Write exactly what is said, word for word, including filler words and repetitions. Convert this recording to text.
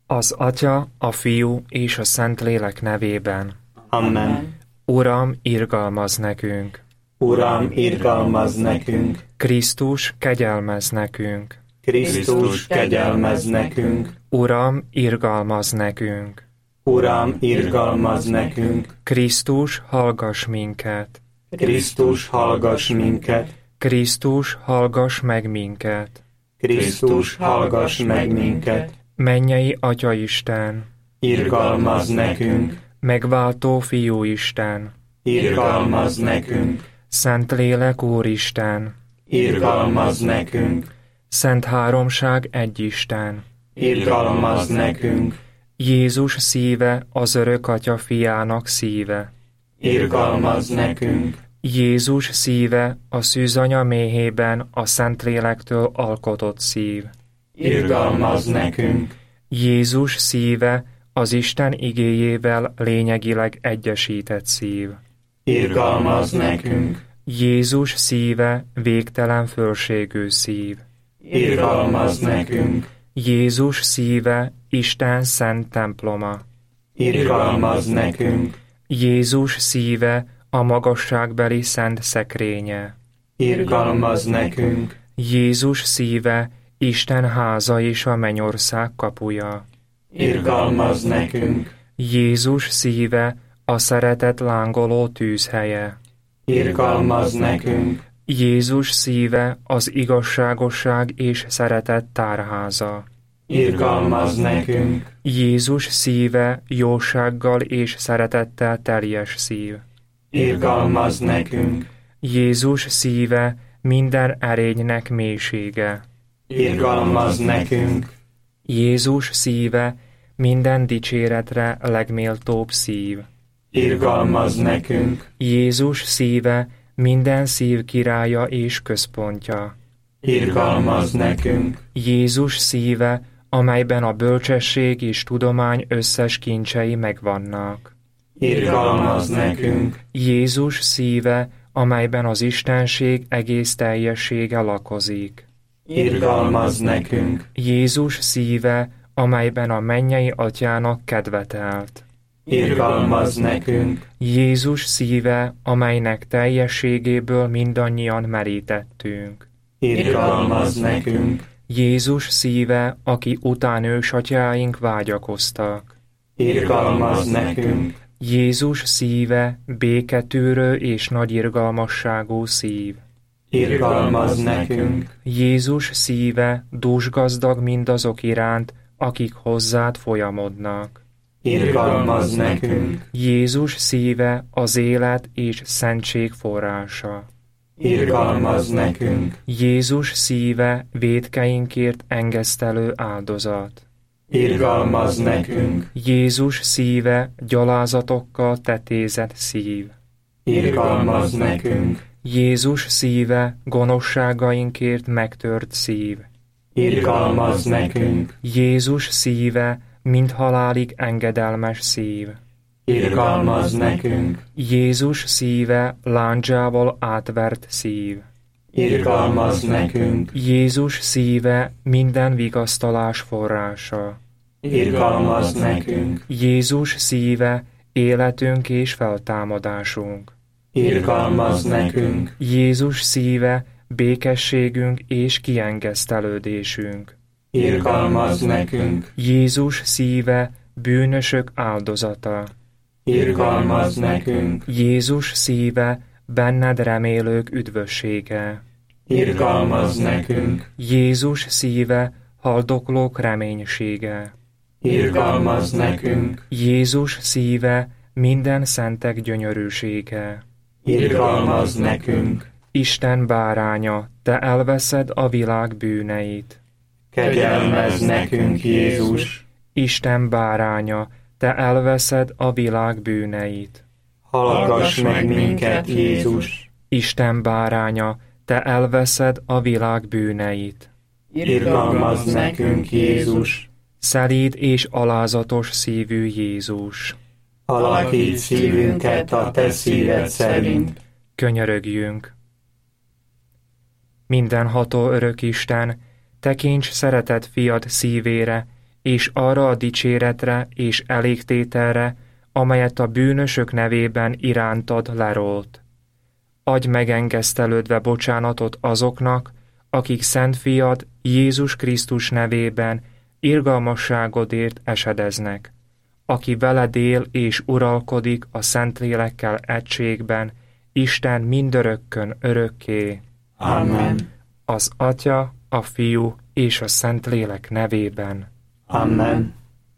Az Atya, a Fiú és a Szentlélek nevében. Amen. Uram, irgalmazz nekünk! Uram, irgalmazz nekünk! Krisztus, kegyelmezz nekünk! Krisztus, kegyelmezz nekünk! Uram, irgalmazz nekünk! Uram, irgalmazz nekünk! Krisztus, hallgass minket! Krisztus, hallgass minket! Krisztus, hallgass meg minket! Krisztus, hallgass meg minket! Mennyei Atyaisten! Irgalmazz nekünk! Megváltó Fiúisten! Irgalmazz nekünk! Szentlélek Úristen! Irgalmazz nekünk! Szent Háromság egyisten! Irgalmazz nekünk! Jézus szíve az örök Atya fiának szíve! Irgalmazz nekünk! Jézus szíve a szűzanya méhében a Szentlélektől alkotott szív! Irgalmazz nekünk! Jézus szíve az Isten igéjével lényegileg egyesített szív! Irgalmazz nekünk! Jézus szíve végtelen fölségű szív! Irgalmazz nekünk! Jézus szíve Isten szent temploma! Irgalmazz nekünk! Jézus szíve a magasságbeli szent szekrénye! Irgalmazz nekünk! Jézus szíve Isten háza és a mennyország kapuja! Irgalmazz nekünk! Jézus szíve a szeretet lángoló tűzhelye! Irgalmazz nekünk! Jézus szíve az igazságosság és szeretet tárháza! Irgalmazz nekünk! Jézus szíve jósággal és szeretettel teljes szív! Irgalmazz nekünk! Jézus szíve minden erénynek mélysége! Irgalmazz nekünk! Jézus szíve minden dicséretre legméltóbb szív! Irgalmazz nekünk! Jézus szíve minden szív királya és központja! Irgalmazz nekünk! Jézus szíve, amelyben a bölcsesség és tudomány összes kincsei megvannak! Irgalmazz nekünk! Jézus szíve, amelyben az Istenség egész teljessége lakozik! Irgalmazz nekünk! Jézus szíve, amelyben a mennyei Atyának kedvetelt! Irgalmazz nekünk! Jézus szíve, amelynek teljességéből mindannyian merítettünk! Irgalmazz nekünk! Jézus szíve, aki után ősatyáink vágyakoztak! Irgalmazz nekünk! Jézus szíve, béketűrő és nagy irgalmasságú szív! Irgalmazz nekünk! Jézus szíve, dúsgazdag mindazok iránt, akik hozzád folyamodnak! Irgalmazz nekünk! Jézus szíve az élet és szentség forrása! Irgalmazz nekünk! Jézus szíve vétkeinkért engesztelő áldozat! Irgalmazz nekünk! Jézus szíve gyalázatokkal tetézett szív! Irgalmazz nekünk! Jézus szíve gonoszságainkért megtört szív! Irgalmazz nekünk! Jézus szíve mind halálig engedelmes szív! Irgalmazz nekünk! Jézus szíve lándzsával átvert szív! Irgalmazz nekünk! Jézus szíve minden vigasztalás forrása! Irgalmazz nekünk! Jézus szíve életünk és feltámadásunk! Irgalmazz nekünk! Jézus szíve békességünk és kiengesztelődésünk! Irgalmazz nekünk! Jézus szíve bűnösök áldozata! Irgalmazz nekünk! Jézus szíve benned remélők üdvössége! Irgalmazz nekünk! Jézus szíve haldoklók reménysége! Irgalmazz nekünk! Jézus szíve minden szentek gyönyörűsége! Irgalmazz nekünk! Isten báránya, te elveszed a világ bűneit! Kegyelmezz nekünk, Jézus! Isten báránya, te elveszed a világ bűneit! Hallgass meg minket, Jézus! Isten báránya, te elveszed a világ bűneit! Irgalmazz nekünk, Jézus! Szelíd és alázatos szívű Jézus! Alakíts szívünket a te szíved szerint! Könyörögjünk! Mindenható örök Isten, tekints szeretett fiad szívére, és arra a dicséretre és elégtételre, amelyet a bűnösök nevében irántad lerolt. Adj megengesztelődve bocsánatot azoknak, akik Szent Fiad Jézus Krisztus nevében irgalmasságodért esedeznek, aki veled él és uralkodik a Szentlélekkel egységben, Isten mindörökkön örökké. Amen. Az Atya, a Fiú és a Szentlélek nevében. Amen.